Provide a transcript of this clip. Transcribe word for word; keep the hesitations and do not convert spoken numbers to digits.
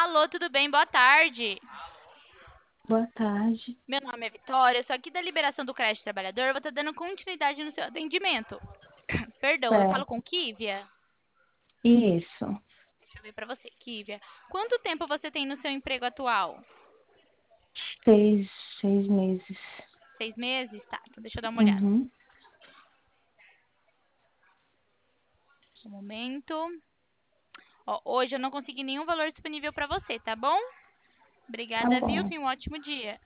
Alô, tudo bem? Boa tarde. Boa tarde. Meu nome é Vitória, eu sou aqui da Liberação do Crédito Trabalhador. Eu vou estar dando continuidade no seu atendimento. Perdão, eu falo com Certo. Kívia? Isso. Deixa eu ver pra você, Kívia. Quanto tempo você tem no seu emprego atual? Seis, seis meses. Seis meses? Tá, então deixa eu dar uma olhada. Uhum. Um momento. Ó, hoje eu não consegui nenhum valor disponível pra você, tá bom? Tá Obrigada, viu? bom. Tenha um ótimo dia.